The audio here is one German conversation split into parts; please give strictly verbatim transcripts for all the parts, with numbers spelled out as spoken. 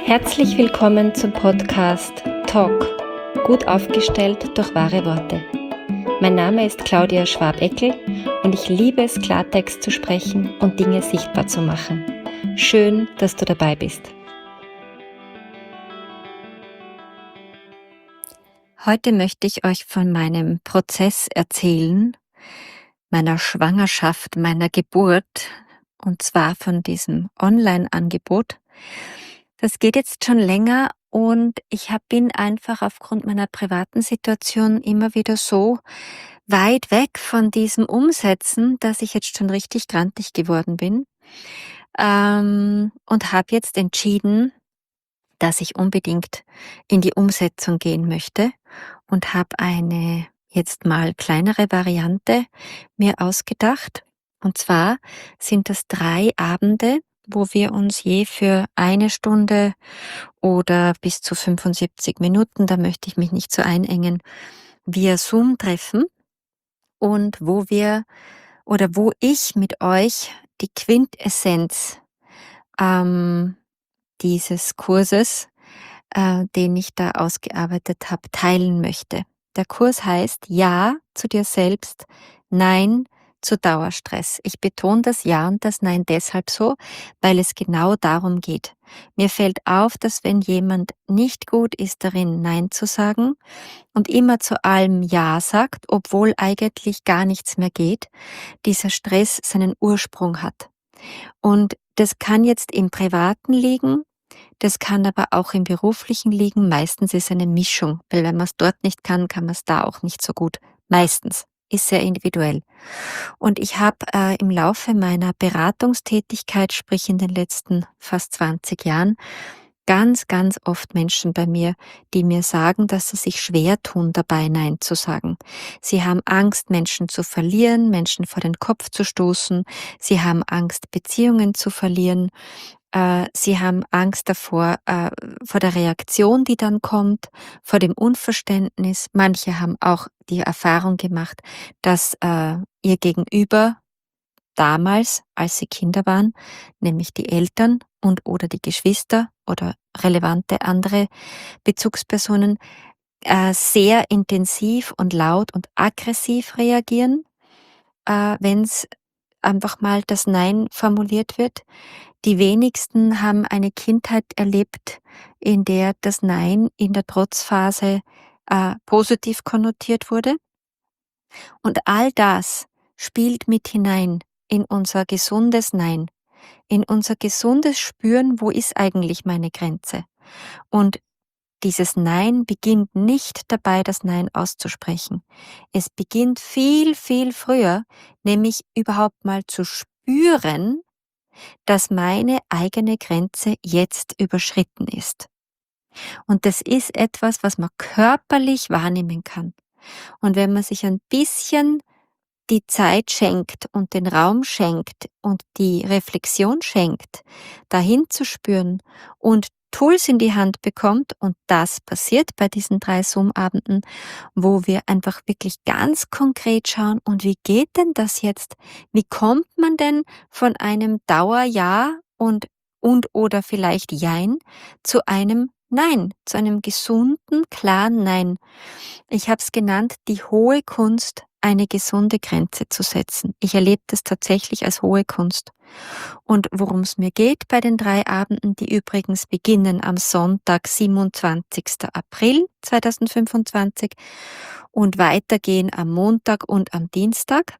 Herzlich willkommen zum Podcast Talk, gut aufgestellt durch wahre Worte. Mein Name ist Claudia Schwab-Eckel und ich liebe es, Klartext zu sprechen und Dinge sichtbar zu machen. Schön, dass du dabei bist. Heute möchte ich euch von meinem Prozess erzählen, meiner Schwangerschaft, meiner Geburt, und zwar von diesem Online-Angebot. Das geht jetzt schon länger und ich hab, bin einfach aufgrund meiner privaten Situation immer wieder so weit weg von diesem Umsetzen, dass ich jetzt schon richtig grantig geworden bin ähm, und habe jetzt entschieden, dass ich unbedingt in die Umsetzung gehen möchte und habe eine jetzt mal kleinere Variante mir ausgedacht. Und zwar sind das drei Abende, wo wir uns je für eine Stunde oder bis zu fünfundsiebzig Minuten, da möchte ich mich nicht so einengen, via Zoom treffen und wo wir oder wo ich mit euch die Quintessenz ähm, dieses Kurses, äh, den ich da ausgearbeitet habe, teilen möchte. Der Kurs heißt Ja zu dir selbst, Nein zu Dauerstress. Ich betone das Ja und das Nein deshalb so, weil es genau darum geht. Mir fällt auf, dass wenn jemand nicht gut ist darin, Nein zu sagen und immer zu allem Ja sagt, obwohl eigentlich gar nichts mehr geht, dieser Stress seinen Ursprung hat. Und das kann jetzt im Privaten liegen, das kann aber auch im Beruflichen liegen. Meistens ist es eine Mischung, weil wenn man es dort nicht kann, kann man es da auch nicht so gut. Meistens. Ist sehr individuell. Und ich habe äh, im Laufe meiner Beratungstätigkeit, sprich in den letzten fast zwanzig Jahren, ganz, ganz oft Menschen bei mir, die mir sagen, dass sie sich schwer tun, dabei Nein zu sagen. Sie haben Angst, Menschen zu verlieren, Menschen vor den Kopf zu stoßen. Sie haben Angst, Beziehungen zu verlieren. Äh, sie haben Angst davor, äh, vor der Reaktion, die dann kommt, vor dem Unverständnis. Manche haben auch die Erfahrung gemacht, dass äh, ihr Gegenüber damals, als sie Kinder waren, nämlich die Eltern und oder die Geschwister oder relevante andere Bezugspersonen, äh, sehr intensiv und laut und aggressiv reagieren, äh, wenn es einfach mal das Nein formuliert wird. Die wenigsten haben eine Kindheit erlebt, in der das Nein in der Trotzphase äh, positiv konnotiert wurde. Und all das spielt mit hinein in unser gesundes Nein, in unser gesundes Spüren, wo ist eigentlich meine Grenze. Und dieses Nein beginnt nicht dabei, das Nein auszusprechen. Es beginnt viel, viel früher, nämlich überhaupt mal zu spüren, dass meine eigene Grenze jetzt überschritten ist. Und das ist etwas, was man körperlich wahrnehmen kann. Und wenn man sich ein bisschen die Zeit schenkt und den Raum schenkt und die Reflexion schenkt, dahin zu spüren und Tools in die Hand bekommt, und das passiert bei diesen drei Zoom-Abenden, wo wir einfach wirklich ganz konkret schauen, und wie geht denn das jetzt? Wie kommt man denn von einem Dauer-Ja und, und oder vielleicht Jein zu einem Nein, zu einem gesunden, klaren Nein? Ich habe es genannt, die hohe Kunst, eine gesunde Grenze zu setzen. Ich erlebe das tatsächlich als hohe Kunst. Und worum es mir geht bei den drei Abenden, die übrigens beginnen am Sonntag, siebenundzwanzigsten April zweitausendfünfundzwanzig und weitergehen am Montag und am Dienstag.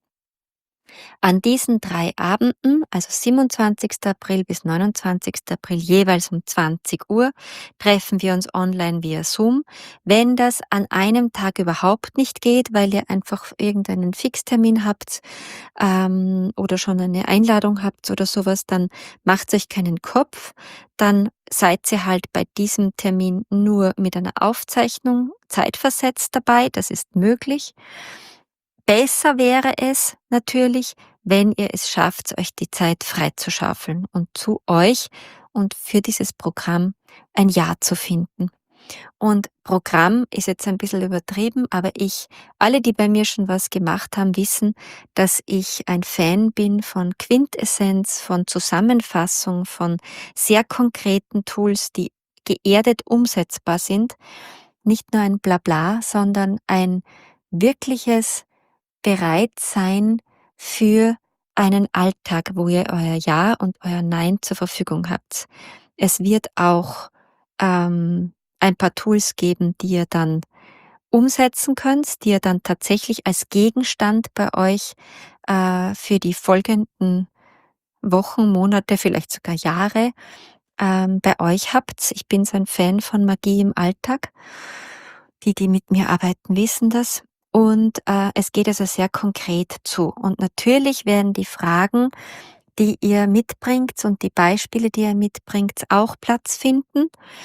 An diesen drei Abenden, also siebenundzwanzigsten April bis neunundzwanzigsten April, jeweils um zwanzig Uhr, treffen wir uns online via Zoom. Wenn das an einem Tag überhaupt nicht geht, weil ihr einfach irgendeinen Fixtermin habt ähm, oder schon eine Einladung habt oder sowas, dann macht euch keinen Kopf. Dann seid ihr halt bei diesem Termin nur mit einer Aufzeichnung zeitversetzt dabei. Das ist möglich. Besser wäre es natürlich, wenn ihr es schafft, euch die Zeit freizuschaufeln und zu euch und für dieses Programm ein Ja zu finden. Und Programm ist jetzt ein bisschen übertrieben, aber ich, alle, die bei mir schon was gemacht haben, wissen, dass ich ein Fan bin von Quintessenz, von Zusammenfassung, von sehr konkreten Tools, die geerdet umsetzbar sind. Nicht nur ein Blabla, sondern ein wirkliches Bereitsein für einen Alltag, wo ihr euer Ja und euer Nein zur Verfügung habt. Es wird auch ähm, ein paar Tools geben, die ihr dann umsetzen könnt, die ihr dann tatsächlich als Gegenstand bei euch äh, für die folgenden Wochen, Monate, vielleicht sogar Jahre ähm, bei euch habt. Ich bin so ein Fan von Magie im Alltag. Die, die mit mir arbeiten, wissen das. Und äh, es geht also sehr konkret zu. Und natürlich werden die Fragen, die ihr mitbringt und die Beispiele, die ihr mitbringt, auch Platz finden.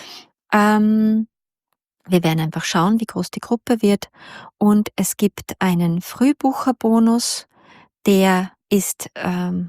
Ähm, wir werden einfach schauen, wie groß die Gruppe wird. Und es gibt einen Frühbucherbonus, der ist ähm,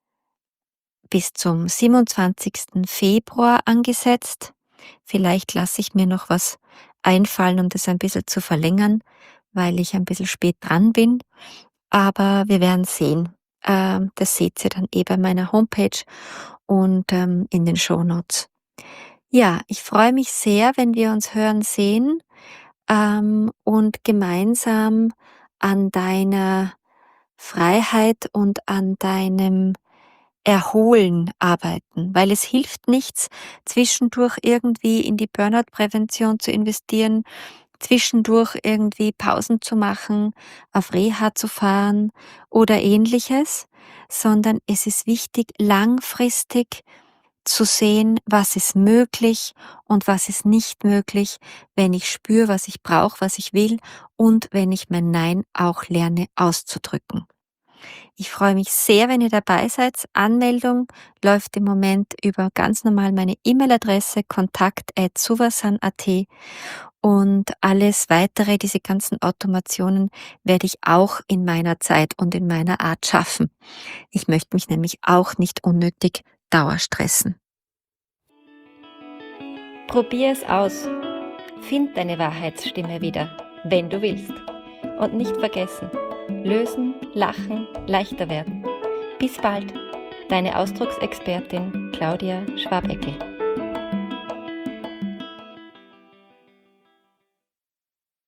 bis zum siebenundzwanzigsten Februar angesetzt. Vielleicht lasse ich mir noch was einfallen, um das ein bisschen zu verlängern, weil ich ein bisschen spät dran bin. Aber wir werden sehen. Ähm, das seht ihr dann eh bei meiner Homepage und ähm, in den Shownotes. Ja, ich freue mich sehr, wenn wir uns hören sehen ähm, und gemeinsam an deiner Freiheit und an deinem Erholen arbeiten, weil es hilft nichts, zwischendurch irgendwie in die Burnout-Prävention zu investieren, zwischendurch irgendwie Pausen zu machen, auf Reha zu fahren oder ähnliches, sondern es ist wichtig, langfristig zu sehen, was ist möglich und was ist nicht möglich, wenn ich spüre, was ich brauche, was ich will und wenn ich mein Nein auch lerne auszudrücken. Ich freue mich sehr, wenn ihr dabei seid. Anmeldung läuft im Moment über ganz normal meine E-Mail-Adresse kontakt at suvasan punkt at und alles weitere, diese ganzen Automationen, werde ich auch in meiner Zeit und in meiner Art schaffen. Ich möchte mich nämlich auch nicht unnötig dauerstressen. Probier es aus. Find deine Wahrheitsstimme wieder, wenn du willst. Und nicht vergessen, lösen, lachen, leichter werden. Bis bald, deine Ausdrucksexpertin Claudia Schwabeckel.